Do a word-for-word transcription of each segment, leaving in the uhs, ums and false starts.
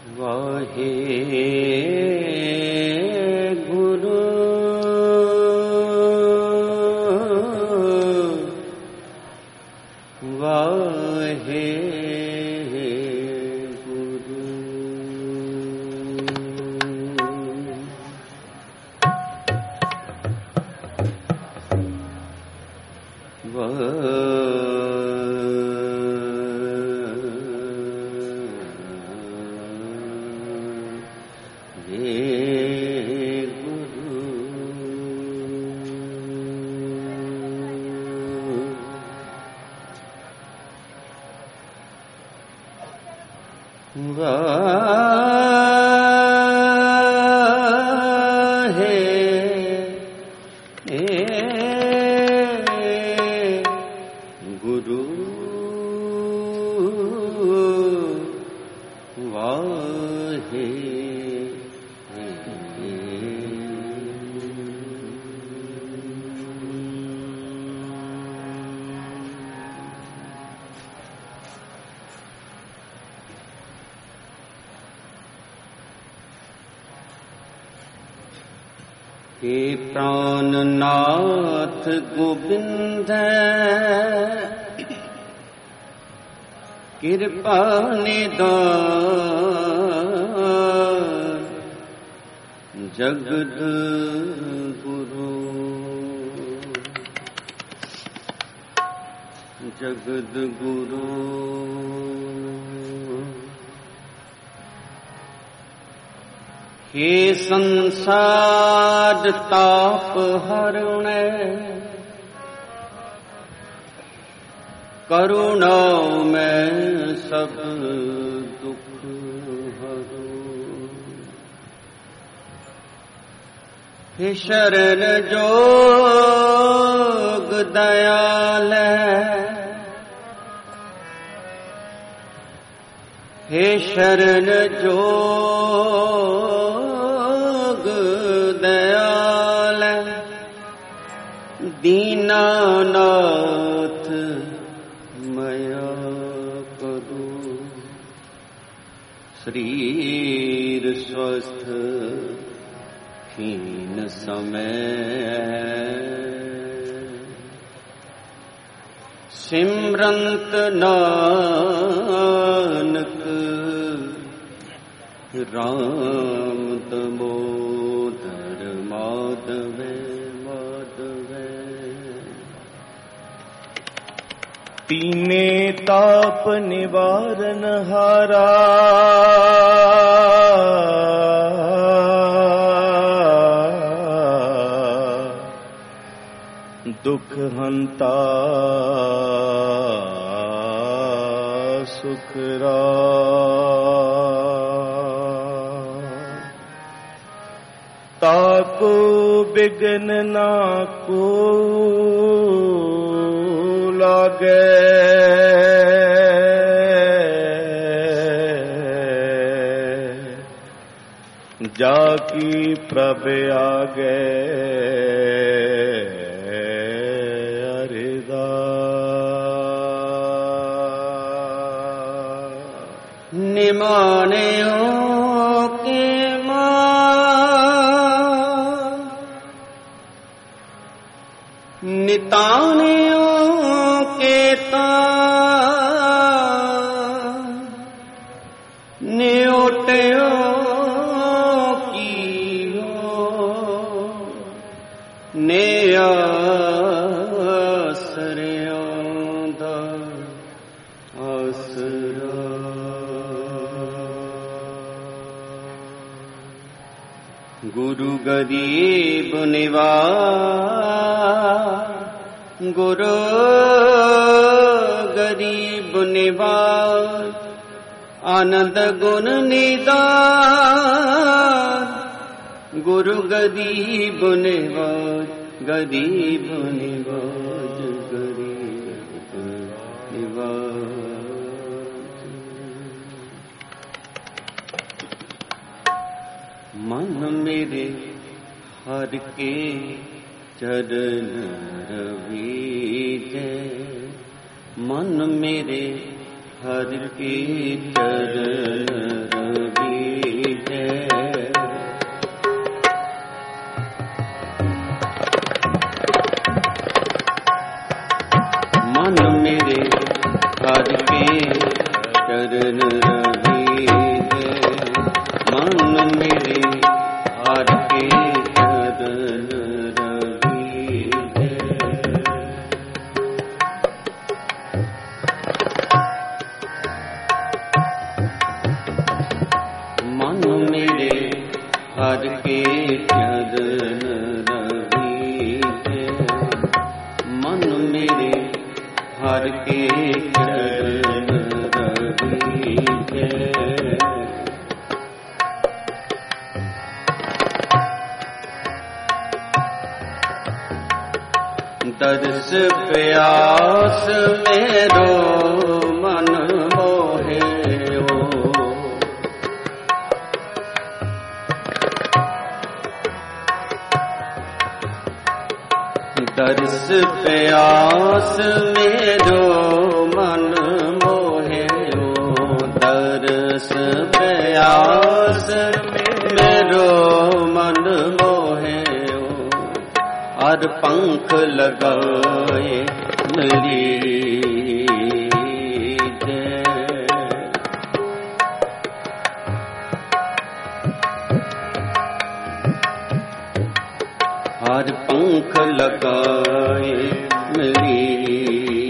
वाहे गुरु वाहे गुरु वाहे गुरु वाहे हे प्राणनाथ गोविंद कृपा निदान जगद गुरु जगद गुरु हे संसार ताप हरणे करुणा में सब दुख हरो। हे शरण जोग दयाल हे शरण जोग दयाल दीनानाथ मया करो। शरीर स्वस्थ हीन समय सिमरंत नानक राम दामोदर माधव माधव। तीने ताप निवारण हारा दुख हंता सुखरा। ताको बिघ्न ना को लागे जाकी प्रभ आगे निमानयों के मां नितानयों के तां न्योटयों की हो नेया गुरु गरीब निवाज गुरु गरीब निवाज आनंद गुण निदान गुरु गरीब निवाज गरीब निवाज गरीब निवाज। मन मेरे हर के चरण रवीजे मन मेरे हर के चरण रवीजे चरण रविजे मन मेरे हर के चरण रविजे। मन मेरे हर के चरण रविजे मन मेरे हर के चरण रविजे। दर्श प्यास मेरो मन मोहे ओ दर्श प्यास मेरो मन मोहे ओ दर्श प्यास मेरो मन मोहे ओ और पंख लगाए मेरी हर पंख लगाए मेरी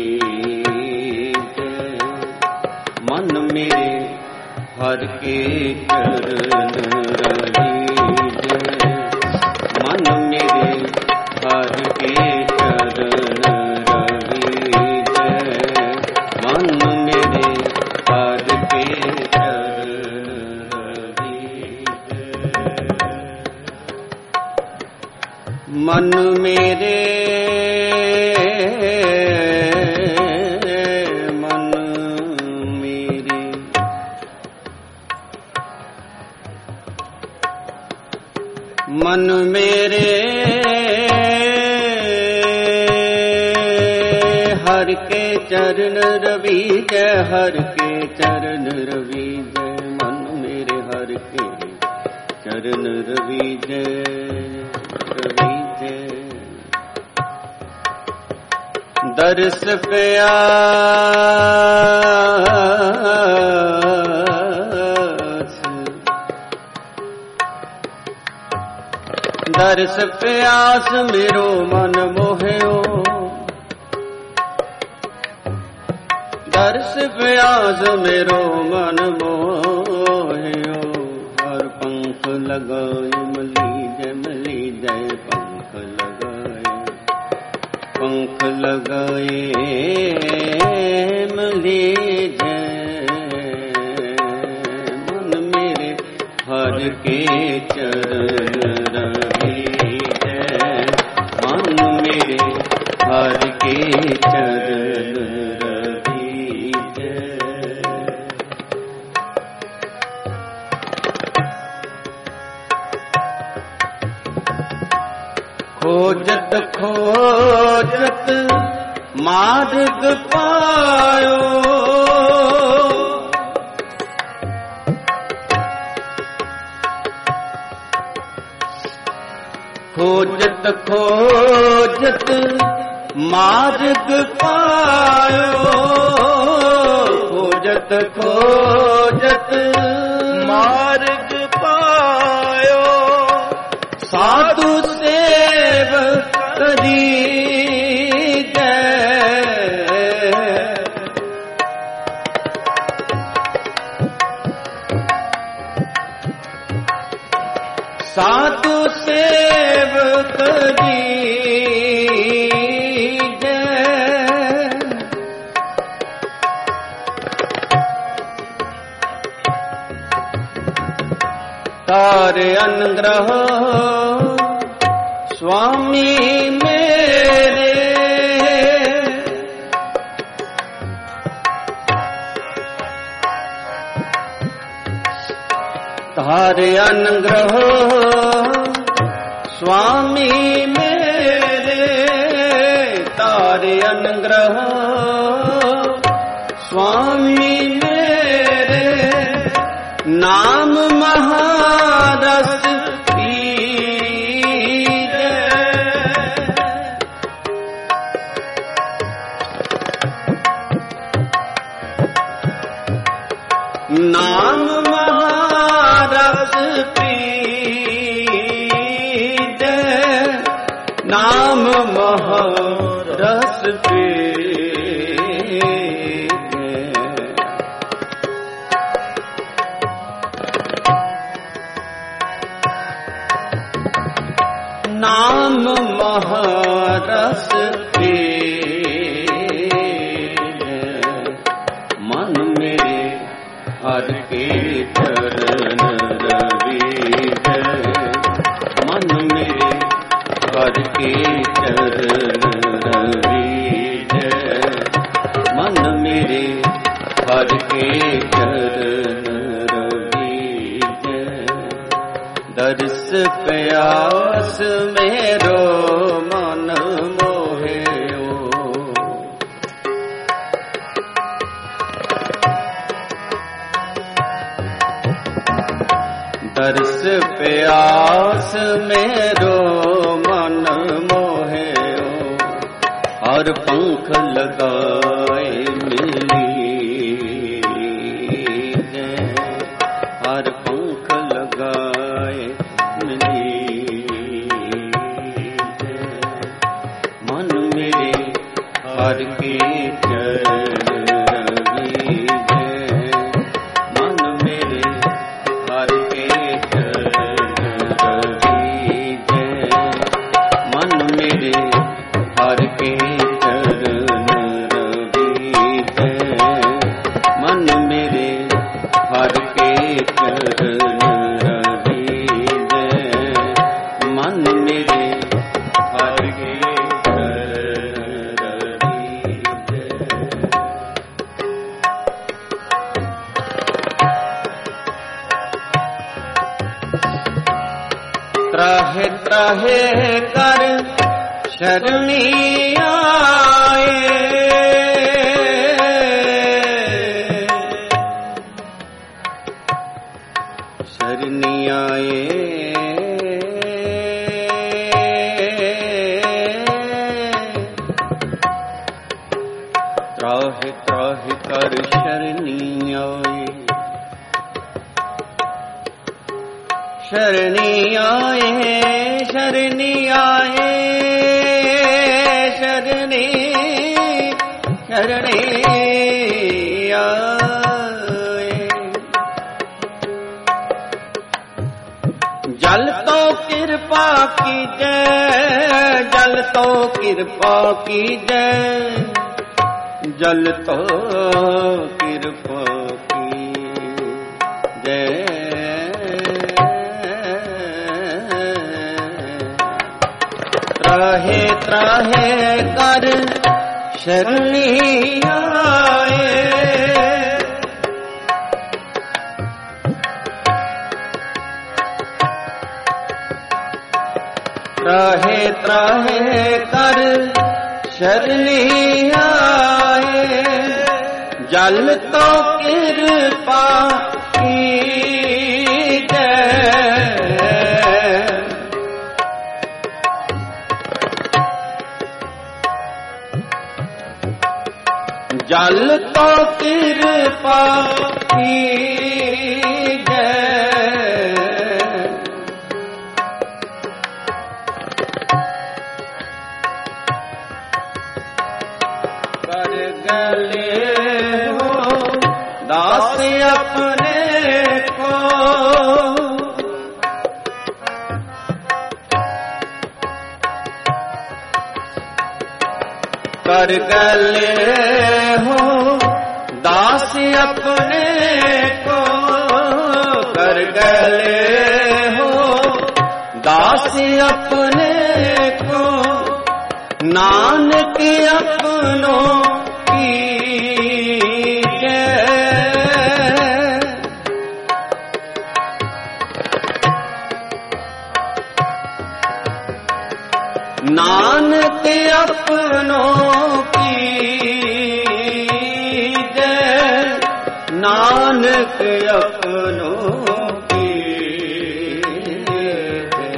मन मेरे हर के चरण रविजे मन मेरे हर के चरण रविजे मन मेरे हर के चरण रविजे। मन मेरे मन मेरे मन मेरे हर के चरण रविजे हर के चरण रविजे मन मेरे हर के चरण रविजे रविजे। दर्श प्यास दर्श प्यास मेरो मन मोह्यो दर्श प्यास मेरो मन मोह्यो हर पंख लगाए मली जय मली जय पंख लगाए पंख लगाए मली जय मन मेरे हर के चरण रविजे मन मेरे हर के चरण रविजे। खोजत खोजत मार्ग पायो खोजत खोजत मार्ग पायो खोजत खोजत मार्ग पायो साधु सेव करी साधु सेव करी तारे अनुग्रह स्वामी मेरे तारे अनुग्रह स्वामी मेरे तारे अनुग्रह स्वामी मेरे नाम महारस नाम महारस पीजे, नाम महारस पीजे। नाम महारस पीजे, मन मेरे हर के चरण रवीजे, मन मेरे हर के चरण रवीजे, मन मेरे हर के चरण रवीजे। दर्श प्यास मेरो मन मोहेओ, दर्श प्यास मेरो मन मोहेओ, और पंख लगाए मिली जे, और पंख लगाए मिली जे। मन मेरे हर के चरण रवीजे, मन मेरे हर के चरण रवीजे, मन मेरे हर के चरण रवीजे, मन मेरे हर के चरण रवीजे, मन मेरे हर के चरण रवीजे। त्राहे त्राहे कर शरणी आए, शरणी आए, त्राहे त्राहे कर शरणी आए, शरणी आए, शरणी आए, शरणी शरणी आए। जल तो कृपा कीजे, जल तो कृपा कीजे, जल तो कृपा कीजे। त्राहे त्राहे कर शरणी आए, त्राहे त्राहे कर शरणी आए। जल तो कृपा कीजे, जल तो कृपा कीजे। कर गले हो दास अपने को, कर गले हो दास अपने को, कर गले हो दास अपने को। नानक अपनों की जय, नानक अपनों की जय, नानक अपनों की जय।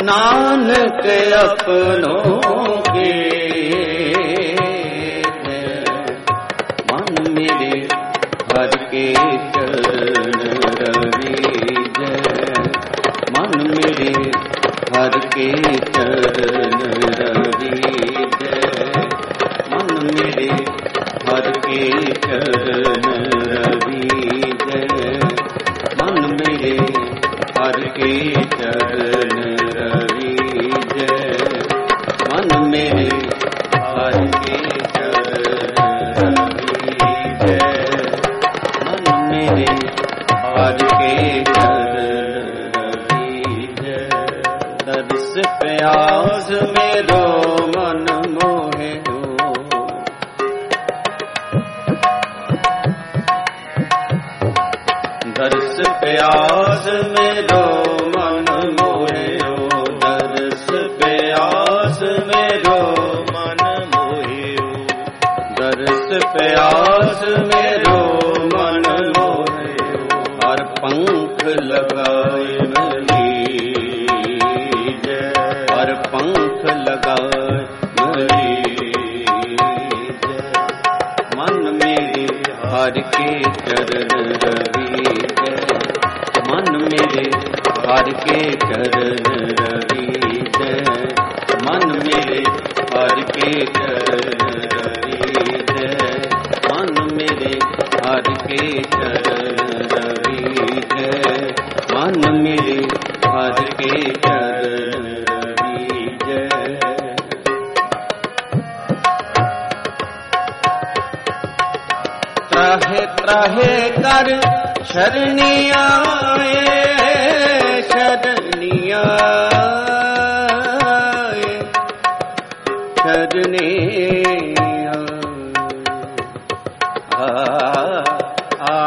नानक अपनों के मन मेरे हर के चरण रवि जय। मन मेरे हर के चरण रवि जय। मन मेरे हर के चरण रवि जय। मन मेरे हर के चरण रवि जय। मन मेरे हर के चरण रवि जय। मन मेरे हर के चरण रवि जय। दर्श प्यास मेरो मन मोहे हो। दर्श प्यास मेरो मन मोहे हो। दर्श प्यास मेरो मन मोहे हो। दर्श प्यास मेरो मन मोहे हो। और पंख लगाए मली जय। और पंख लगाए मली जय। मन मेरे हर के चरण रवि जय। मन मेरे हर के चरण रवि जय। मन मेरे हर के चरण रवि जय। मन मेरे हर के चरण रवि जय। मन मेरे हर के चरण रवि जय। त्राहे त्राहे कर शरणिया शरणिया शरणिया आ आ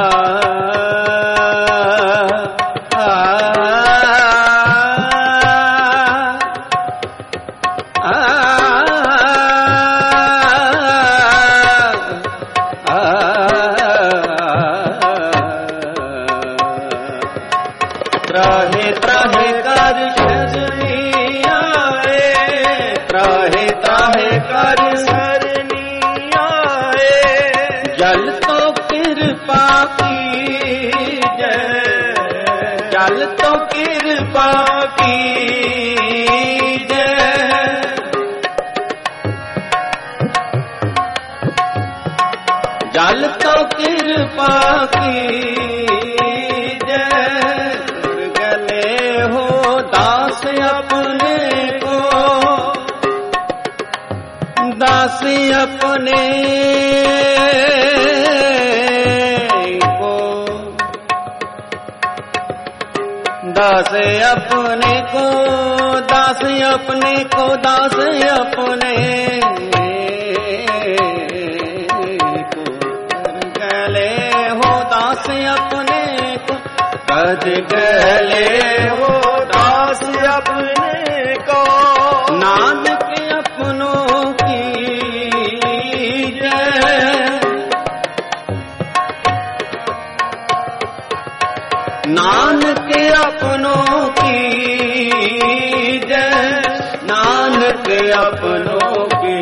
त्राहे त्राहे कर शरणिया त्राहे त्राहे कर शरणिया। जल तो कृपा की जय। जल तो कृपा की जय। जल तो कृपा की जय। हो दास अपने को दास अपने को दास अपने को दास अपने को दास अपने को गले हो दास अपने को। कद गले हो दास अपने को। नानक अपनों की जय। नानक अपनों की जय। नानक अपनों की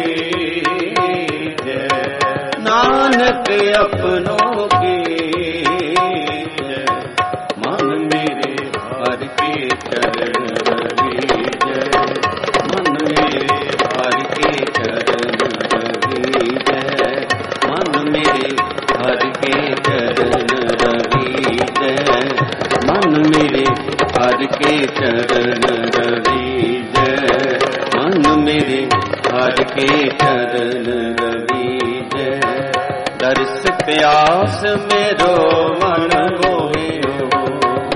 जय। नानक अपनों की जय। मन मेरे हर के चरण रवि जय। मन मेरे हर के चरण रवि जय। मन मेरे हर के चरण रवि जय। मन मेरे हर के चरण रवि जय। मन मेरे हर के चरण रवि जय। दर्श प्यास मेरो मन मोहे हो।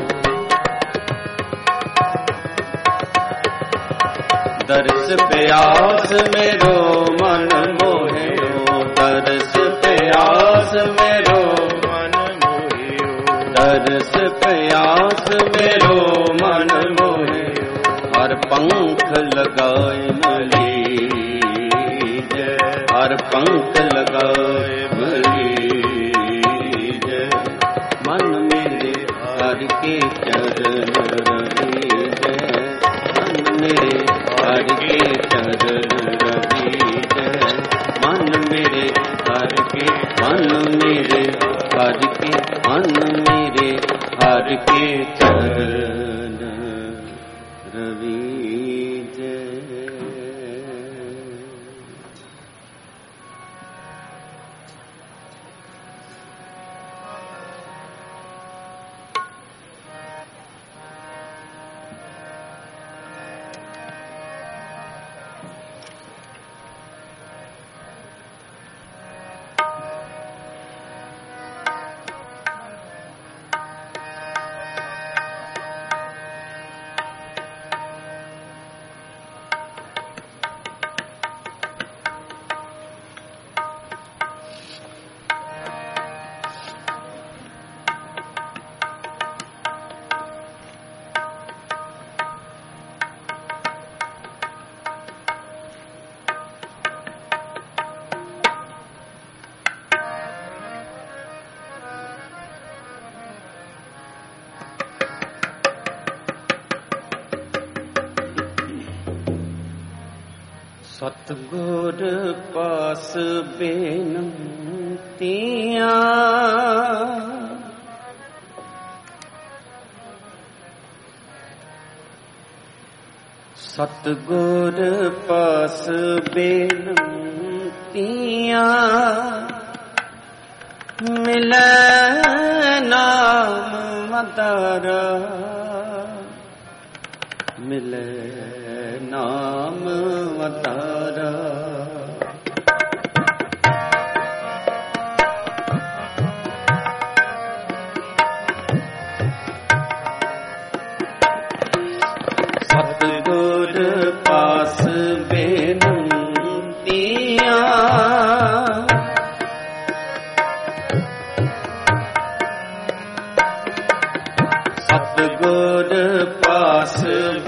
दर्श प्यास मेरो मन मोहे हो। दर्श प्यास मेरो मन मोहे हो। दर्श प्यास मेरो मन मोहे हो। और पंख लगाए मली जय। और पंख लगाए मली जय। मन मेरे हर के चरण रवि जय। मन ਚਰਨ ਰਵੀਜੈ। ਮਨ ਮੇਰੇ ਹਰ ਕੇ ਮਨ ਮੇਰੇ ਹਰ ਕੇ ਮਨ ਮੇਰੇ ਹਰ ਕੇ ਚਰਨ ਰਵੀਜੈ। ਸਤਿਗੁਰ ਪਾਸ ਬੇਨੰਤੀਆਂ ਸਤਿਗੁਰ ਪਾਸ ਬੇਨੰਤੀਆਂ ਮਿਲੈ ਨਾਮ ਮਦਾਰਾ ਮਿਲੈ ਨਾਮ ਮਦਾਰਾ। ਸਤਿਗੁਰ ਪਾਸ ਬੇਨੰਤੀਆਂ ਸਤਿਗੁਰ ਪਾਸ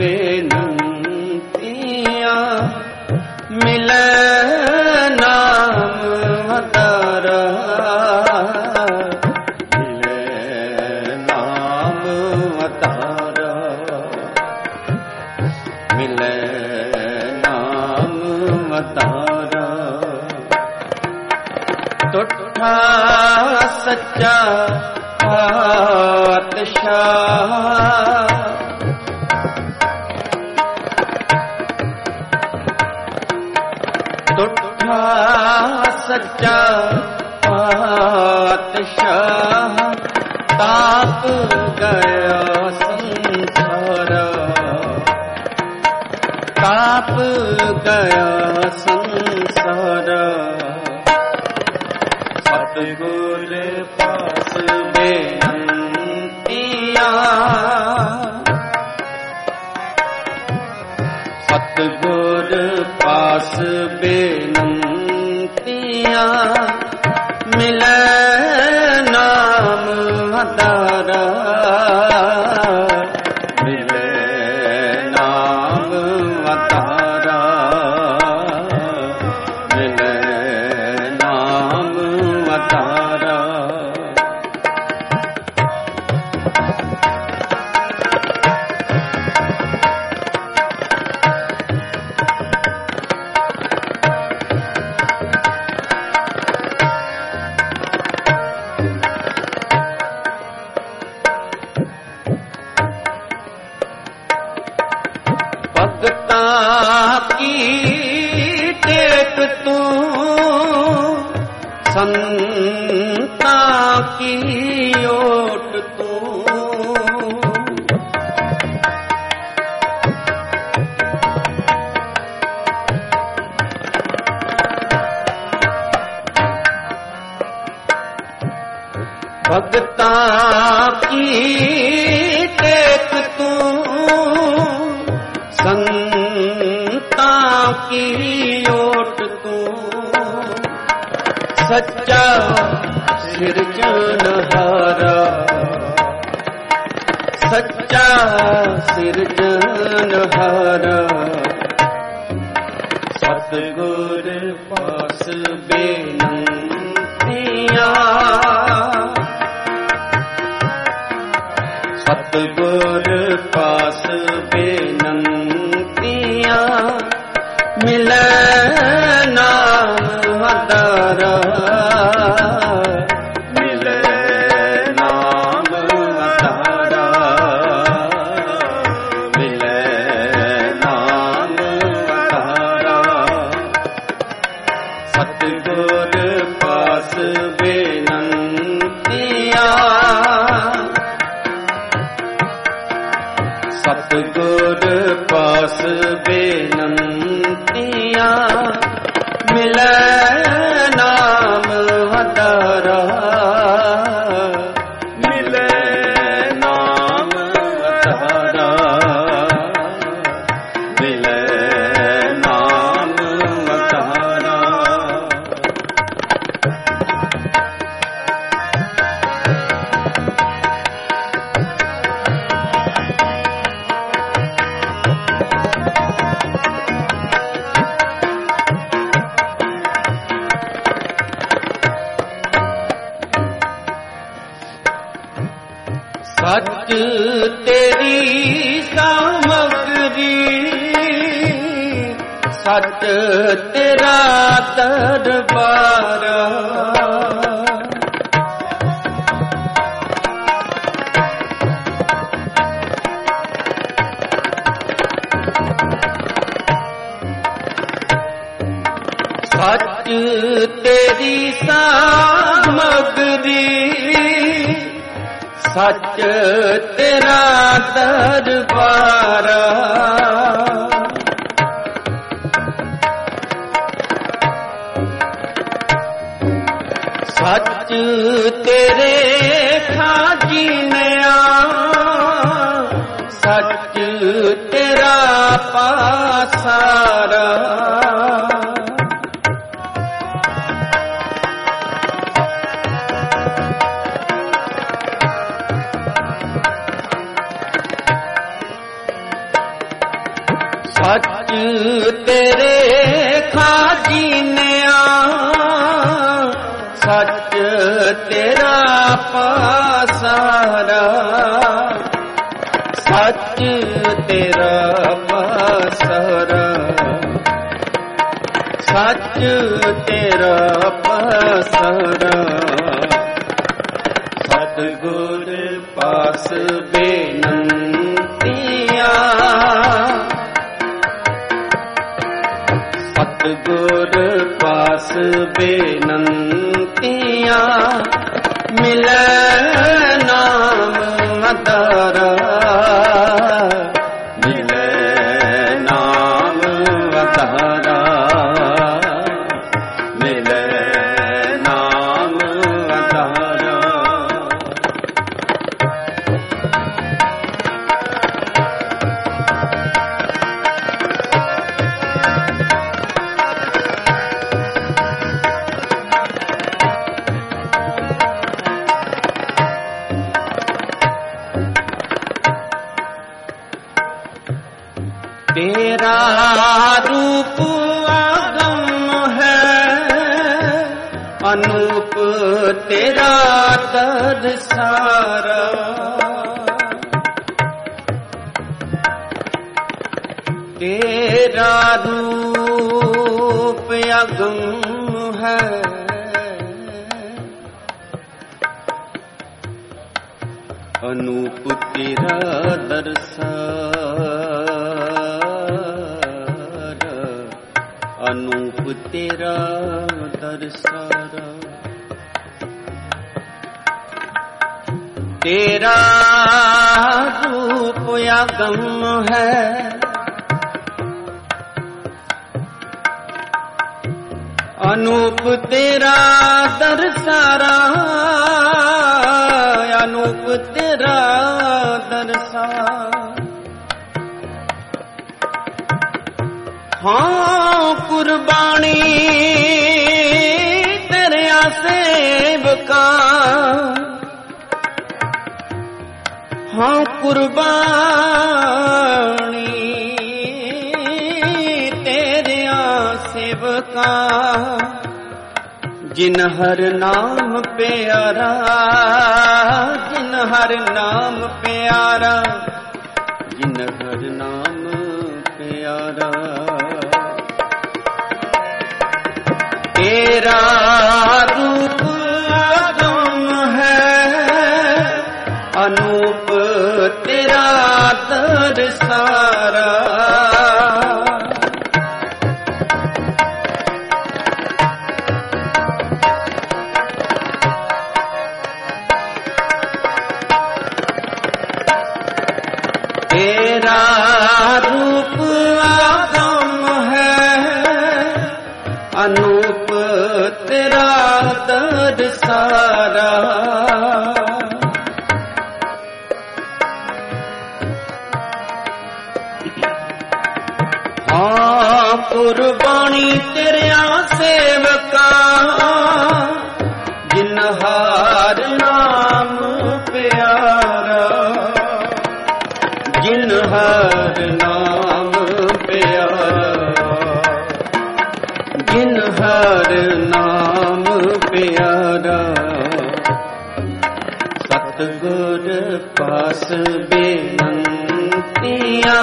ਬੇਨੰਤੀਆਂ ਮਿਲੈ ਨਾਮ ਮਦਾਰਾ ਮਿਲੈ ਨਾਮ ਮਦਾਰਾ ਮਿਲੈ ਨਾਮ ਮਦਾਰਾ। ਟੁੱਟਾ ਸੱਚਾ ਪਾਤਸ਼ਾਹ ਟੁੱਟਾ ਸੱਚਾ ਪਾਤਸ਼ਾਹ ਤਾਪ ਗਿਆ ਸੰਸਾਰਾ ਤਾਪ ਗਿਆ ਸੰਸਾਰਾ। ਸਤਿਗੁਰ ਪਾਸ ਬੇਨੰਤੀਆਂ ਸਤਿਗੁਰ ਪਾਸ ਬੇਨੰਤੀਆਂ ਮਿਲੈ ਨਾਮ ਮਦਾਰਾ ਮਿਲੈ ਨਾਮ ਮਦਾਰਾ ਮਿਲੈ ਨਾਮ ਮਦਾਰਾ। ਭਗਤਾਂ ਕੀ ਟੇਕ ਤੂੰ ਸੰਤਾਂ ਕੀ ਓਟ ਤੂੰ ਭਗਤਾਂ ਕੀ ਟੇਕ ਤੂੰ ਸੰਤਾਂ ਕੀ ਓਟ ਤੂੰ ਸੱਚਾ ਸਿਰਜਣਹਾਰਾ ਸੱਚਾ ਸਿਰਜਣਹਾਰਾ। ਸਤਿਗੁਰ ਪਾਸ ਬੇਨੰਤੀਆਂ ਸਤਿਗੁਰ ਪਾਸ ਬੇਨੰਤੀਆਂ ਮਿਲੈ ਨਾਮ ਆਧਾਰਾ, ਮਿਲੈ ਨਾਮ ਆਧਾਰਾ, ਮਿਲੈ ਨਾਮ ਆਧਾਰਾ। ਸਤਿਗੁਰ ਪਾਸ ਬੇਨੰਤੀਆ, ਸਤਿਗੁਰ ਪਾਸ ਬੇਨੰਤੀਆ, ਮਿਲੈ ਨਾਮ ਆਧਾਰਾ, ਮਿਲੈ ਨਾਮ ਆਧਾਰਾ, ਮਿਲੈ ਨਾਮ ਆਧਾਰਾ। ਸੱਚ ਤੇਰੀ ਸਾਮਗਰੀ, ਸੱਚ ਤੇਰਾ ਦਰਬਾਰ, ਸੱਚ ਤੇਰੀ ਸਾਮਗਰੀ, ਸੱਚ ਤੇਰਾ ਦਰਬਾਰ। ਸੱਚ ਤੇਰੇ ਖਾਜੀਨਿਆ, ਸੱਚ ਤੇਰਾ ਪਾਸਾਰਾ। ਸੱਚ ਤੇਰੇ ਖਾਜੀਨਿਆ, ਸੱਚ ਤੇਰਾ ਪਾਸਾਰਾ, ਸੱਚ ਤੇਰਾ ਪਾਸਾਰਾ, ਸੱਚ ਤੇਰਾ ਪਾਸਾਰਾ। ਸਤਿਗੁਰ ਪਾਸ ਬੇਨੰਤੀਆ, ਸਤਿਗੁਰ ਪਾਸ ਬੇਨੰਤੀਆ, ਮਿਲੈ ਨਾਮ ਆਧਾਰਾ, ਮਿਲੈ ਨਾਮ ਆਧਾਰਾ, ਮਿਲੈ ਨਾਮ ਆਧਾਰਾ। ਤੇਰਾ ਰੂਪ ਆਗਮ ਹੈ, ਅਨੂਪ ਤੇਰਾ ਦਰਸਾਰਾ। ਤੇਰਾ ਰੂਪ ਆਗਮ ਹੈ, ਅਨੂਪ ਤੇਰਾ ਦਰਸਾਰਾ, ਅਨੂਪ ਤੇਰਾ ਦਰਸਾਰਾ। ਤੇਰਾ ਰੂਪ ਆਗਮ ਹੈ, ਅਨੂਪ ਤੇਰਾ ਦਰਸਾਰਾ, ਅਨੂਪ ਤੇਰਾ ਦਰਸਾਰਾ। ਹਾਂ ਕੁਰਬਾਨੀ ਤੇਰਿਆ ਸੇਵਕਾ, ਹਾਂ ਕੁਰਬਾਨੀ ਤੇਰਿਆ ਸੇਵਕਾ। ਜਿਨ ਹਰ ਨਾਮ ਪਿਆਰਾ, ਜਿਨ ਹਰ ਨਾਮ ਪਿਆਰਾ, ਜਿਨ ਹਰ ਨਾਮ ਪਿਆਰਾ। तेरा रूप अगम है, अनूप तेरा दरसारा। तेरा रूप अगम है, अनूप तेरा दरसारा। हाँ कुर्बानी तेरिया सेवका, जिन्हार नाम प्यारा, जिन्हार नाम प्यारा, जिन्हार नाम प्यारा। सतगुर पास बेनंतियाँ,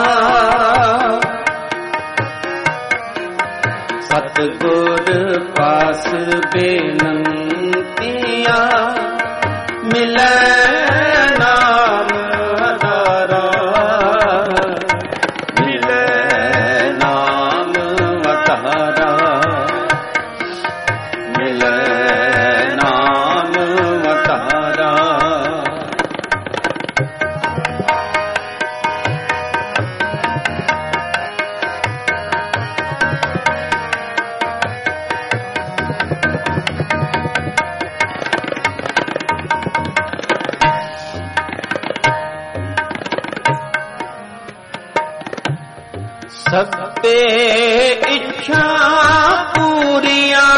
सतगुर पास बेनंतियाँ, मिले नाम अधारा, मिले नाम अधारा, मिले नाम अधारा। सबते इच्छा पूरिया,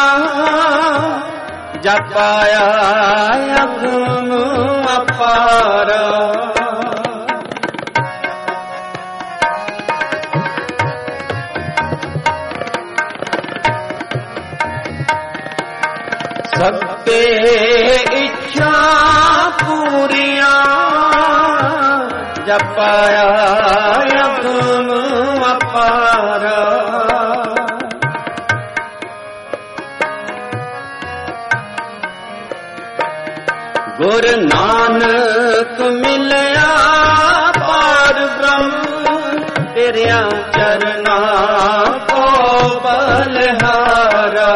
जपाया अगम अपारा। सबते इच्छा पूरिया, जपाया अगम अपारा। गुर नानक मिलया पार ब्रह्म, तेरिया चरना को बलहारा।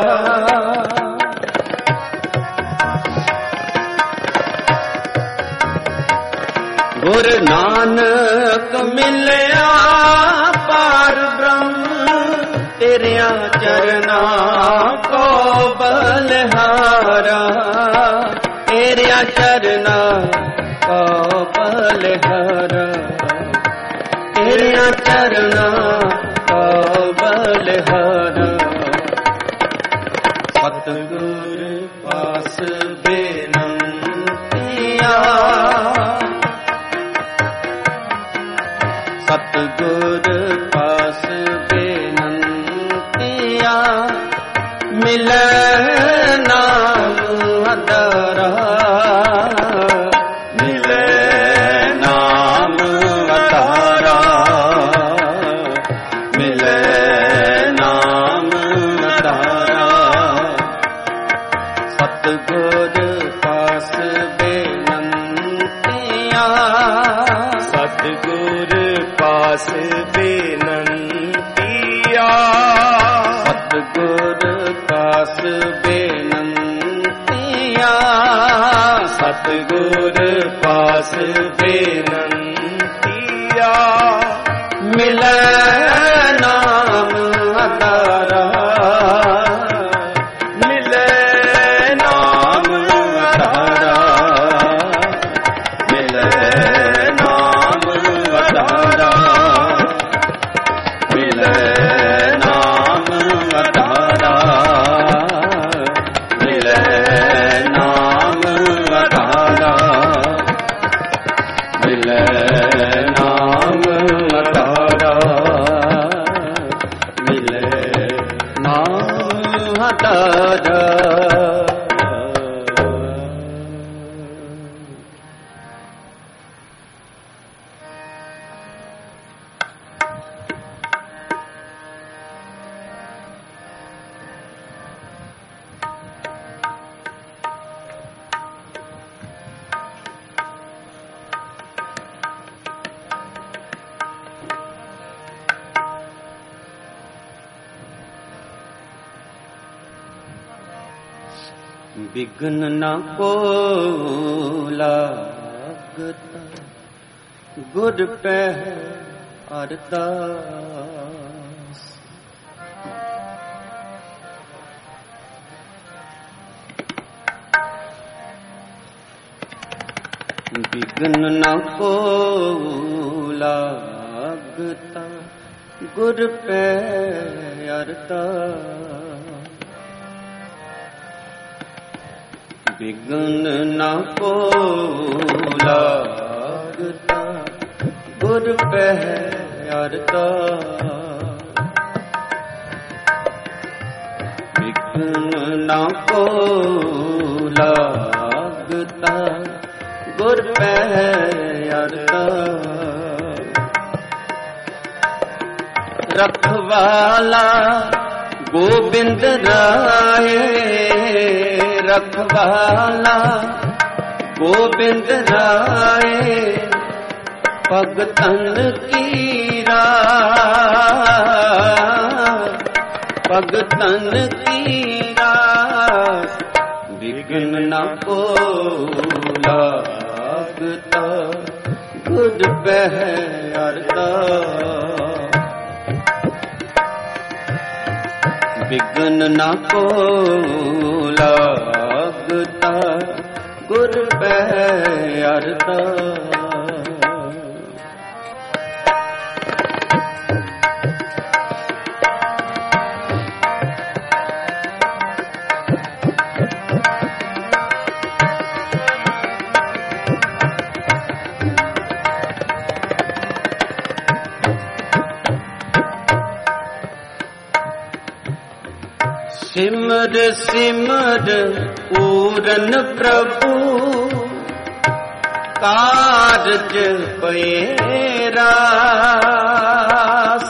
गुर नानक मिलया पार ब्रह्म, तेरिया चरना को बलहारा, तेरिया चरना को बलहारा, तेरिया चरना को बलहारा। सतगुर पास बेनंतियाँ, सतगुर पास बेनंतियाँ, मिले नाम अधारा, मिले नाम अधारा, मिले नाम अधारा। सतगुर पास बेनंतियाँ, सतगुर पास बेनंतियाँ, सतगुर पास बेनंतियाँ, सतगुर पास बेनंतियाँ, मिले नाम अधारा, मिले नाम अधारा, मिले नाम अधारा, मिले नाम अधारा, मिले नाम अधारा, मिले नाम अधारा, मिले नाम अधारा। विघ्न न को लागता गुर पे अरदास। विघ्न न को लागता गुर पे अरदास। विघ्न न को लागता गुर पे अरदास। विघ्न न को लागता गुर पे अरदास। रखवाला गोबिंद राय, रखवाला गोबिंद राय, भगतन की रास, भगतन की रास। विघ्न न को लागता गुर पे अरदास। विघ्न न को लागता गुर पे अरदास। सिमर सिमर पूरन प्रभु कारज पैरास।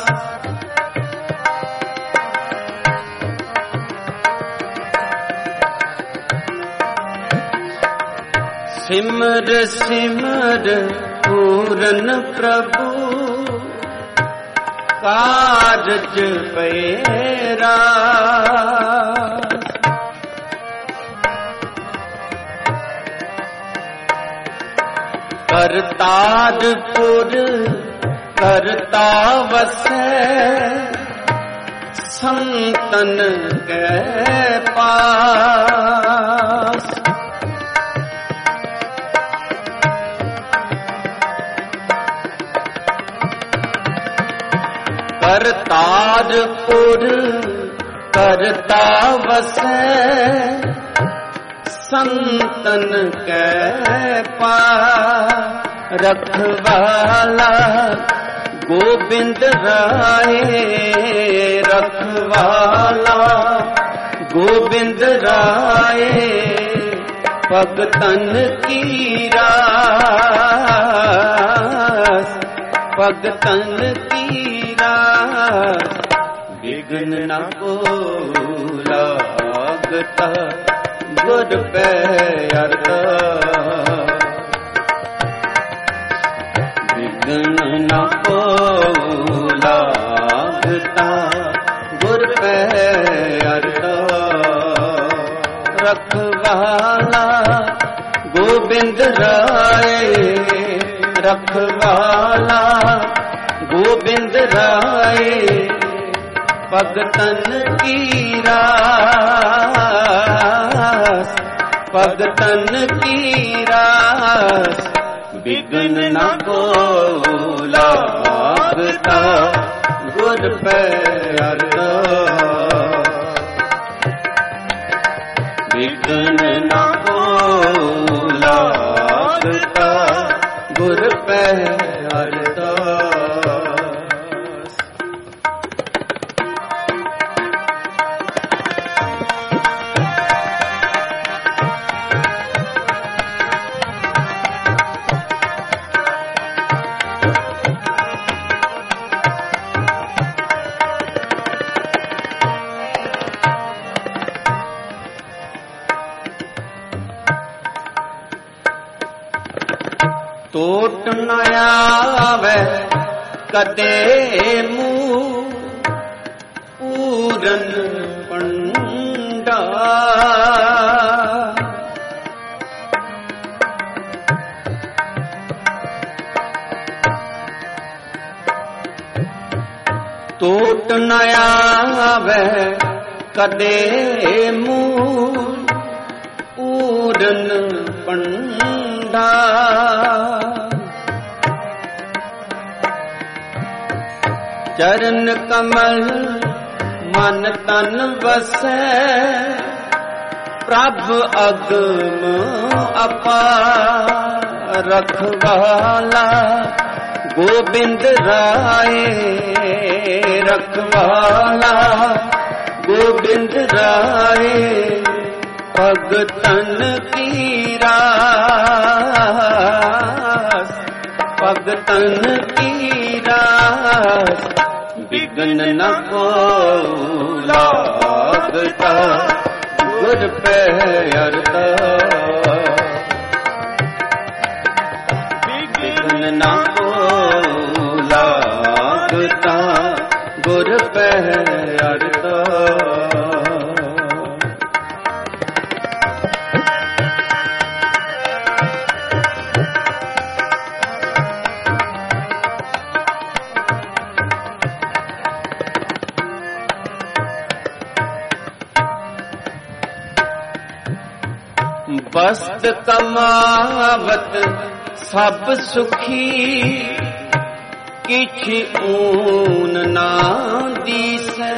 सिमर सिमर पूरन प्रभु कारज पैरास। करतारपुर करता वसै संतन के पास। करतारपुर करता वसै संतन के पास। रखवाला गोबिंद राय, रखवाला गोबिंद राय, भगतन की रास, भगतन की रास। विघ्न न को लागता गुर पे अरदास। विघ्न न को लागता गुर पे अरदास। रखवाला गोबिंद राय, रखवाला गोबिंद राय, भगतन की रास, भगतन की रास। विघ्न न को लागता गुर पे अरदास। विघ्न न को लागता गुर पे अरदास। टोट न आवे कदे मुँह पूरन पंडाल। टूट न आवे कदे मूल पूरन पंडा। चरण कमल मन तन वसै प्रभ अगम अपार। रखवाला गोबिंद राय रखवाला गोबिंद राय भगतन की रास भगतन की रास। विघ्न न को लागता गुर पे अरता। विघ्न न को लागता गुर पे अरता। बस्त कमावत सब सुखी किछ ऊन ना दिसै।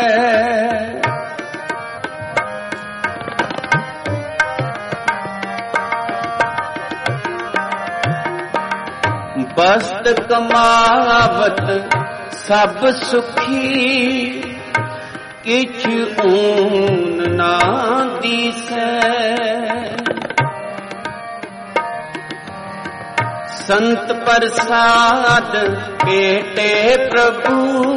बस्त कमावत सब सुखी किछ ऊन ना दिसै। संत प्रसाद पेटे प्रभु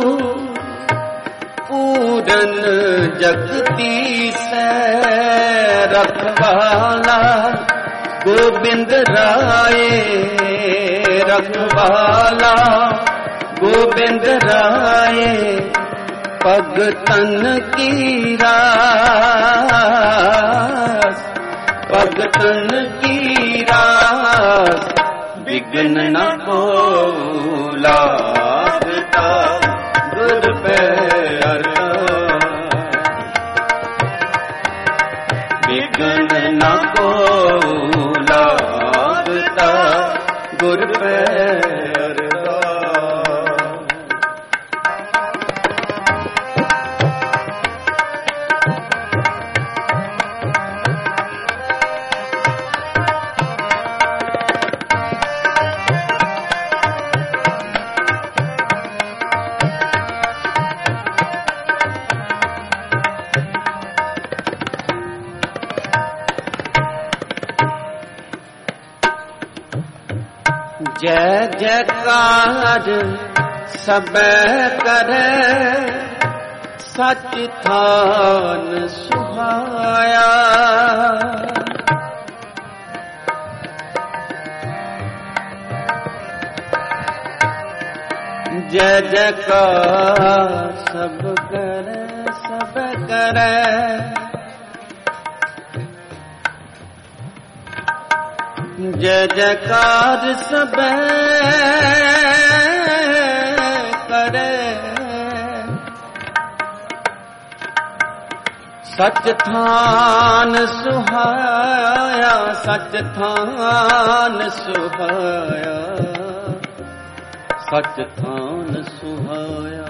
पूरन जगदीश। रखवाला गोबिंद राय रखवाला गोबिंद राय भगतन की रास भगतन की रास। विघ्न न को लागता गुर पे अरता। विघ्न न को लागता गुर पे अरता। जय जयकार सब करे सच थान सुहाया। जय जयकार सब करे सब करे जय जयकार सब करे। सच थान सुहाया सच थान सुहाया सच थान सुहाया।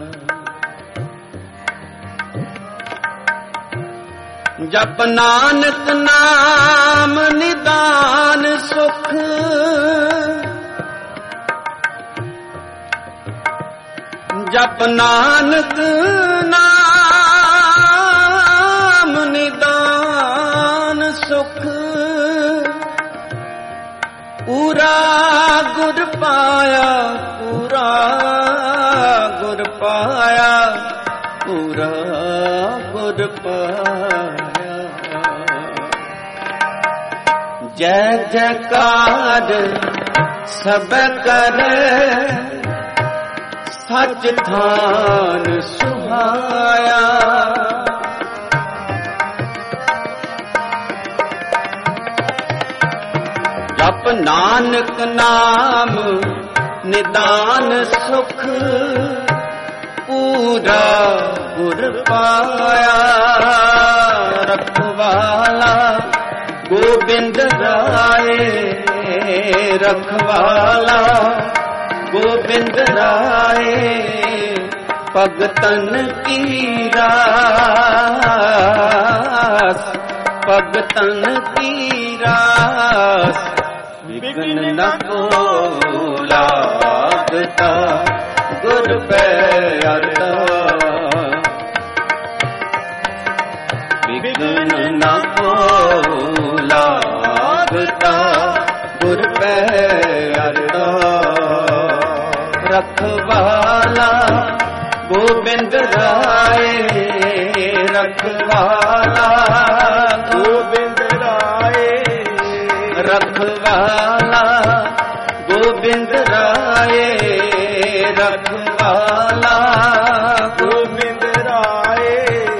जप नानक नाम निदान सुख। जप नानक नाम निदान सुख। पूरा गुर पाया पूरा गुर पाया पूरा गुर पाया। जय जयकार सब करे सच थान सुहाया। जप नानक नाम निदान सुख। ਪੂਰਾ ਗੁਰ ਪਾਇਆ, ਰਖਵਾਲਾ ਗੋਬਿੰਦ ਰਾਏ, ਰਖਵਾਲਾ ਗੋਬਿੰਦ ਰਾਏ, ਭਗਤਨ ਕੀ ਰਾਸ, ਭਗਤਨ ਕੀ ਰਾਸ, ਵਿਘਨ ਨ ਕੋ ਲਾਗਤਾ, ਗੁਰ ਪੈ ਅਰਦਾਸ, ਵਿਘਨ ਨ ਕੋ ਲਾਗਤਾ, ਗੁਰ ਪੈ ਅਰਦਾਸ, ਰਖਵਾਲਾ ਗੋਬਿੰਦ ਰਾਏ, ਰਖਵਾਲਾ ਗੋਬਿੰਦ ਰਾਏ, ਰਖਵਾਲਾ ਗੋਬਿੰਦ ਰਾਏ, ਰਖਵਾਲਾ ਗੋਬਿੰਦ ਰਾਏ,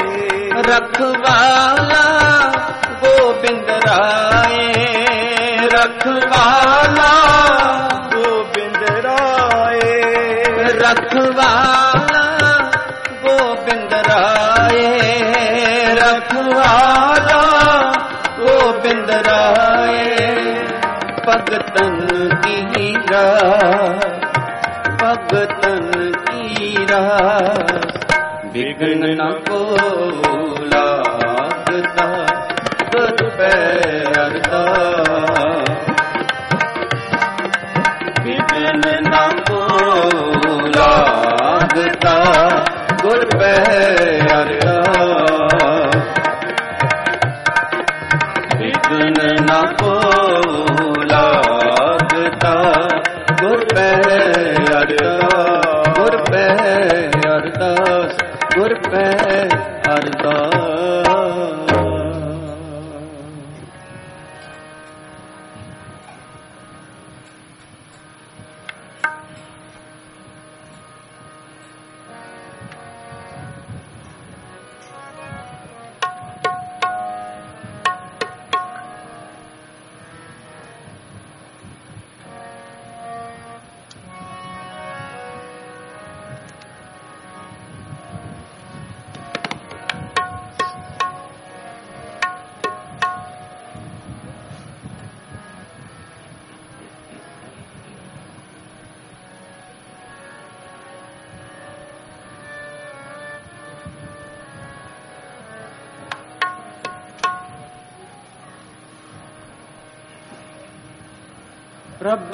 ਰਖਵਾਲਾ ਗੋਬਿੰਦ ਰਾਏ, ਰਖਵਾਲਾ ਗੋਬਿੰਦ ਰਾਏ, ਰਖਵਾਲਾ ਗੋਬਿੰਦ ਰਾਏ, ਰਖਵਾਲਾ ਗੋਬਿੰਦ ਰਾਏ, ਭਗਤਨ ਕੀ ਰਾਸ, ਭਗਤਨ ਕੀ ਰਾਸ, ਵਿਘਨ ਨ ਕੋ ਲਾਗਤਾ, ਗੁਰ ਪੈ ਅਰਦਾਸ, ਵਿਘਨ ਨ ਕੋ ਲਾਗਤਾ, ਗੁਰ ਪੈ ਅਰਦਾਸ, ਵਿਘਨ ਨ ਕੋ ਲਾਗਤਾ, ਗੁਰ ਪੈ ਅਰਦਾਸ, ਗੁਰ ਪੈ ਅਰਦਾਸ, ਗੁਰ ਪੈ ਅਰਦਾਸ। ਪ੍ਰਭ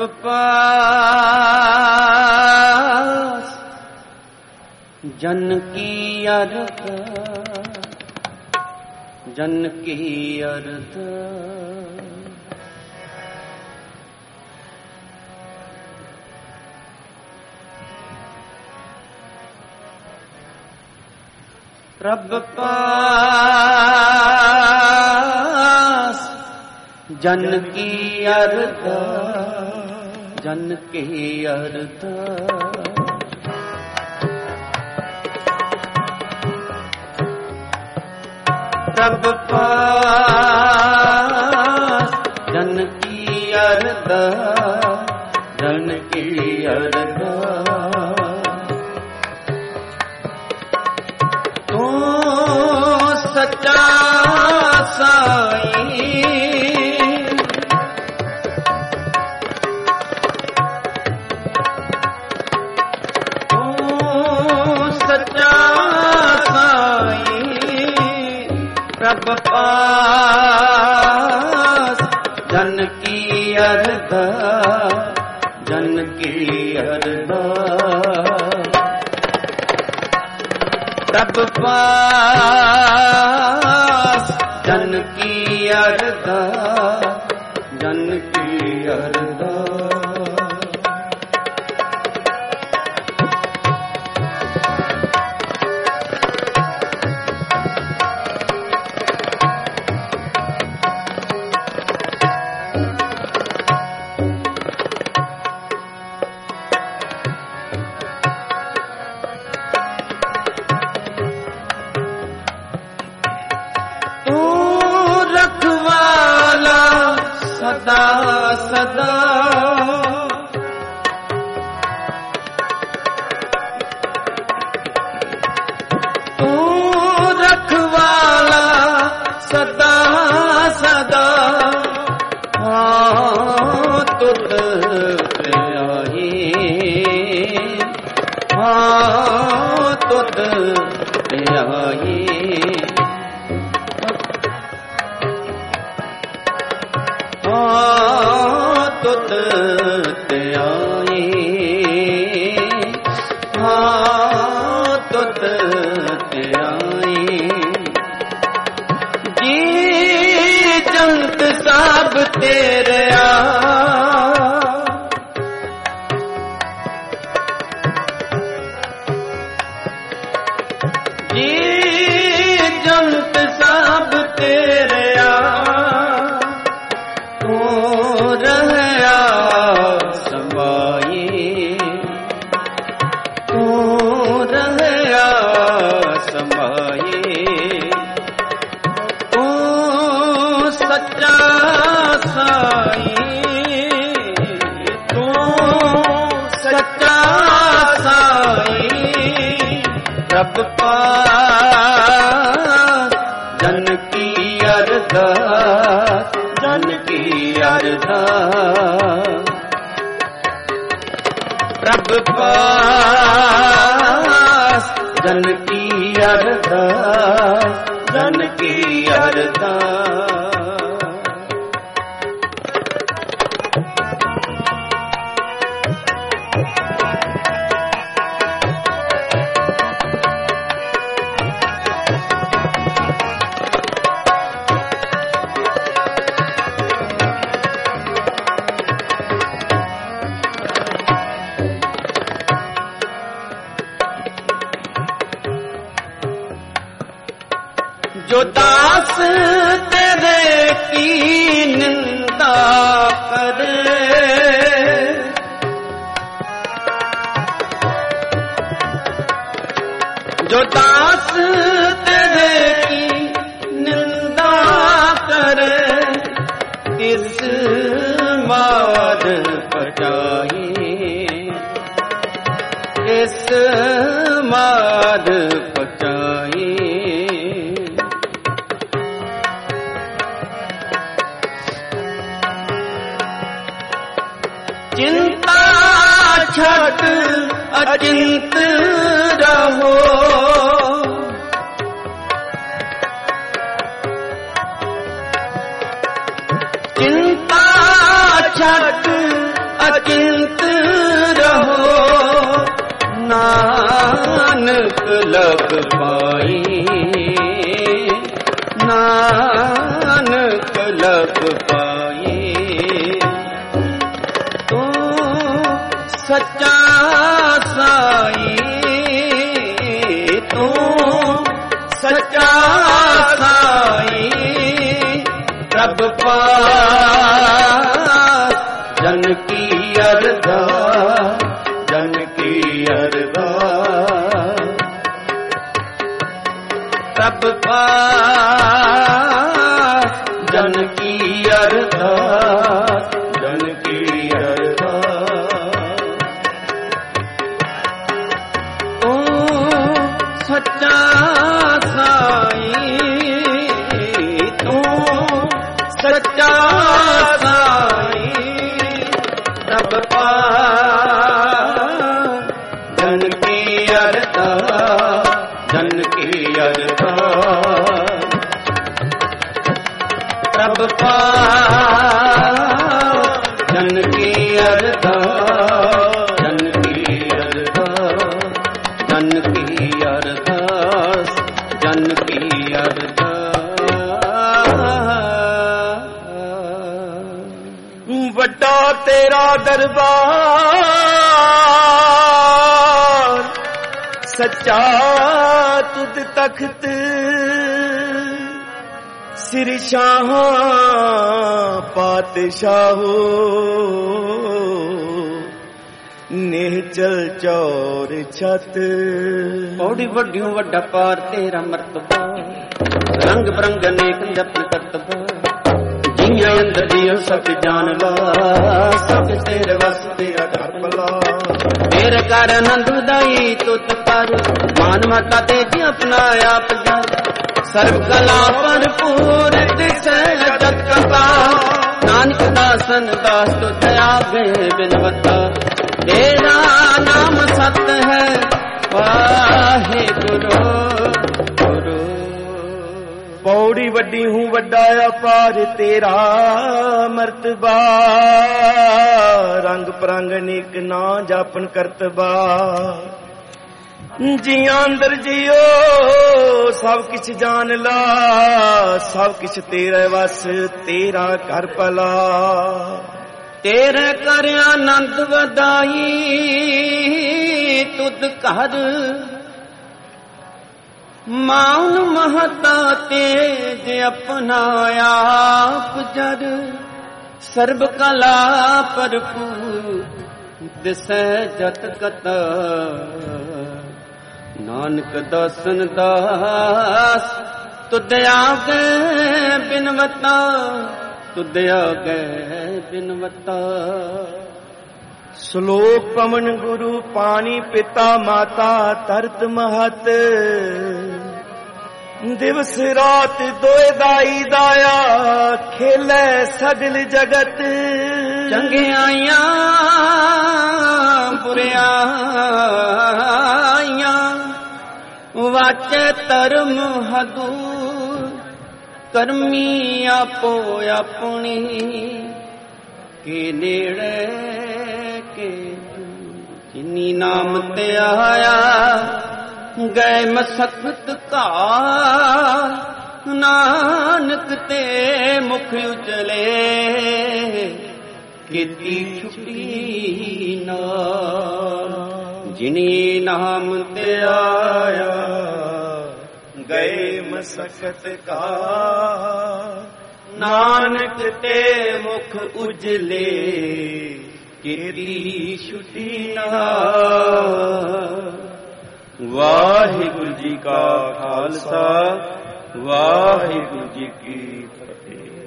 ਪਾਸ ਜਨ ਕੀ ਅਰਥ, ਜਨ ਕੀ ਅਰਥ, ਪ੍ਰਭ ਪਾਸ ਜਨ ਕੀ ਅਰਥ, ਜਨ ਕੀ ਅਰਥ, ਪ੍ਰਭ ਪਾਸ ਜਨ ਕੀ ਅਰਥ, ਜਨ ਕੀ ਅਰਥ, ਤੂੰ ਸੱਚਾ ਸਾਈ, ਪ੍ਰਭ ਪਾਸ ਜਨ ਕੀ ਅਰਥ, ਜਨ ਕੀ ਅਰਥ, ਪ੍ਰਭ ਪਾਸ ਜਨ ਕੀ ਅਰਥ, ਜਨ ਕੀ ਅਰਥ, ਸਦਾ ਸਦਾ ਤੇ ਆਏ, ਹਾਂ ਤੁਧ ਤੇ ਆਏ। ਜੀ ਜੰਤ ਸਭ ਤੇਰਿਆ, ਜੰਤ ਸਭ ਤੇਰਿਆ, ਤੂੰ ਰਹਿਆ ਸਮਾਏ, ਤੂੰ ਰਹਿਆ ਸਮਾਏ। ਤੂੰ ਸੱਚਾ ਸਾਈ, ਤੂੰ ਸੱਚਾ ਸਾਈ। ਰੱਬ ਜਨ ਕੀ ਅਰਦਾਸ, ਜਨ ਕੀ ਅਰਦਾਸ। ਰੱਬ ਪਾਸ ਜਨ ਕੀ ਅਰਦਾਸ, ਜਨ ਕੀ ਅਰਦਾਸ। जो दास तेरे की निंदा करे, जो दास तेरे की निंदा करे, इस मार पटाए, इस मार पटाए। चिंता छट अचिंत रहो, चिंता छट अचिंत रहो। नानक लग पाई, नानक लग पाई। सच्चा साई, तू सच्चा साई। रब पास जन की अरदास, जन की अरदास। रब पास जन की अरदास, जन की अरदास। सच्चा साई, तू सच्चा साई। रब पास जन की अरदास, जन की अरदास। रब पास जन की अरदास, जन की अरदास, जन की अरदास, जन की अरदास। ਵੱਡਾ ਤੇਰਾ ਦਰਬਾਰ, ਸੱਚਾ ਤੁਧ ਤਖਤ, ਸਿਰ ਸ਼ਾਹਾਂ ਪਾਤਸ਼ਾਹੋ, ਨਿਹਚਲ ਚੌਰ ਛਤ। ਬੋੜੀ ਵੱਡਿਓ ਵੱਡਾ ਪਾਰ ਤੇਰਾ ਮਰਤਬਾ, ਰੰਗ ਬਰੰਗ ਅਨੇਕ ਜਪਨ ਕਰਤਬਾ। ਜੀਆਂ ਅੰਦਰ ਜੀਓ ਸਭ ਜਾਣ ਲਾ, ਸਭ ਤੇਰੇ ਵਸ ਤੇਰਾ ਘਰ ਭਲਾ। ਤੇਰੇ ਕਰ ਆਨੰਦ ਉਦਾਈ ਤੁਧ ਪਰ, ਮਾਨ ਮਤਾ ਤੇ ਜੀ ਆਪਣਾ ਆਪ ਜਨ। ਸਰਬ ਕਲਾ ਭਰਪੂਰ ਦਿਸੈ ਜਗਤ ਕਥਾ, ਨਾਨਕ ਦਾਸਨ ਦਾਸ ਤੁਧ ਆਗੇ ਬਿਨਵਤਾ। तेरा नाम सत है वाहे गुरु गुरु। ਪੌੜੀ ਵੱਡੀ ਹੂੰ ਵੱਡਾ ਅਪਾਰ ਤੇਰਾ ਮਰਤਬਾ ਰੰਗ ਪਰੰਗ ਅਨੇਕ ਨਾ ਜਾਪਨ ਕਰਤਬਾ ਜੀਆਂ ਅੰਦਰ ਜਿਓ ਸਭ ਕਿਛ ਜਾਣ ਲਾ ਸਭ ਕਿਛ ਤੇਰੇ ਵਸ ਤੇਰਾ ਘਰ ਭਲਾ ਤੇਰੇ ਕਰ ਆਨੰਦ ਵਧਾਈ ਤੁਧ ਘਰ ਮਾਨ ਮਹਤਾ ਤੇਜ ਆਪਣਾ ਆਪ ਜਰ ਸਰਬ ਕਲਾ ਭਰਪੂਰ ਦਿਸੈ ਜਤ ਕਤ ਨਾਨਕ ਦਾਸਨ ਦਾਸ ਤੁਧ ਆਗੇ ਬਿਨਵਤਾ ਤੁਧ ਆਗੇ ਬਿਨਵਤਾ ਸ਼ਲੋਕ ਪਵਨ ਗੁਰੂ ਪਾਣੀ ਪਿਤਾ ਮਾਤਾ ਤਰਤ ਮਹਤ ਦਿਵਸ ਰਾਤ ਦੋਇ ਦਾਈ ਦਾਇਆ ਖੇਲੇ ਸਗਲ ਜਗਤ ਚੰਗਿਆਈਆਂ ਬੁਰਿਆਈਆਂ ਵਾਚੇ ਧਰਮ ਹਦੂਰ ਕਰਮੀ ਆਪੋ ਆਪਣੀ ਕੇ ਨੇੜੇ ਕੇ ਜਿਨੀ ਨਾਮ ਤੇ ਆਇਆ ਗਏ ਮਸਕਤ ਘਾਲ ਨਾਨਕ ਤੇ ਮੁਖ ਉਜਲੇ ਕੀਤੀ ਛੁੱਟੀ ਨਾਲ ਜਿਨੀ ਨਾਮ ਤੇ ਆਇਆ ਗਏ ਮਸਕਤ ਘਾਲ ਨਾਨਕ ਤੇ ਮੁਖ ਉਜਲੇ ਕੀਤੀ ਛੁੱਟੀ ਨਾਲ ਵਾਹਿਗੁਰੂ ਜੀ ਕਾ ਖਾਲਸਾ ਵਾਹਿਗੁਰੂ ਜੀ ਕੀ ਫਤਿਹ।